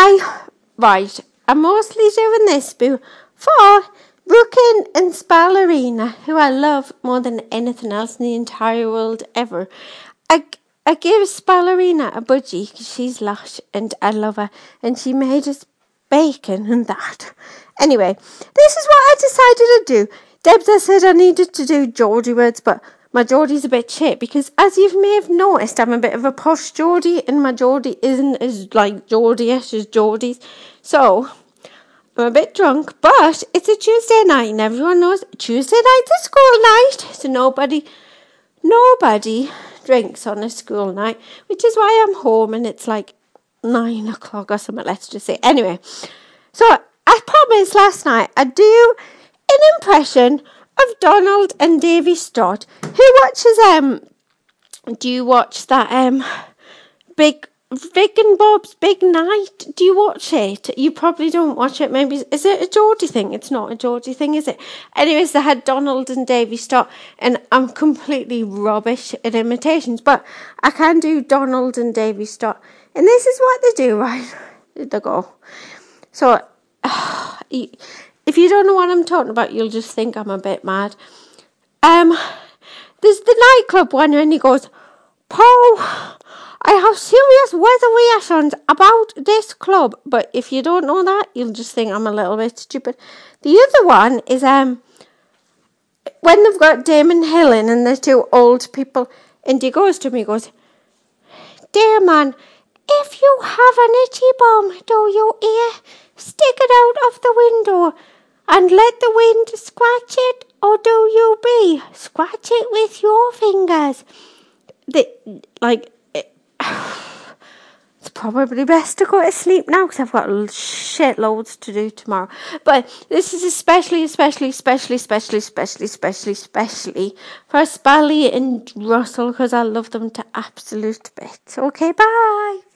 Hi. Right, I'm mostly doing this for Brooklyn and Spallerina, who I love more than anything else in the entire world ever. I gave Spallerina a budgie because she's lush and I love her, and she made us bacon and that. Anyway, this is what I decided to do. Debs said I needed to do Geordie words, but my Geordie's a bit shit because, as you may have noticed, I'm a bit of a posh Geordie and my Geordie isn't as like Geordie-ish as Geordie's. So, I'm a bit drunk, but it's a Tuesday night and everyone knows Tuesday night's a school night. So nobody drinks on a school night, which is why I'm home and it's like 9 o'clock or something, let's just say. Anyway, so I promised last night I'd do an impression of Donald and Davy Stott. Who watches do you watch that Big Vic and Bob's Big Night? Do you watch it? You probably don't watch it. Maybe is it a Geordie thing? It's not a Geordie thing, is it? Anyways, they had Donald and Davy Stott, and I'm completely rubbish at imitations, but I can do Donald and Davy Stott, and this is what they do, right? They go. So, if you don't know what I'm talking about, you'll just think I'm a bit mad. There's the nightclub one, and he goes, Paul, I have serious weather reactions about this club. But if you don't know that, you'll just think I'm a little bit stupid. The other one is when they've got Damon Hill in and the two old people, and he goes to me, he goes, Dear man, if you have an itchy bum, do you hear? Stick it out of the window and let the wind scratch it, or do you scratch it with your fingers? It's probably best to go to sleep now because I've got shitloads to do tomorrow. But this is especially for Spally and Russell because I love them to absolute bits. Okay, bye.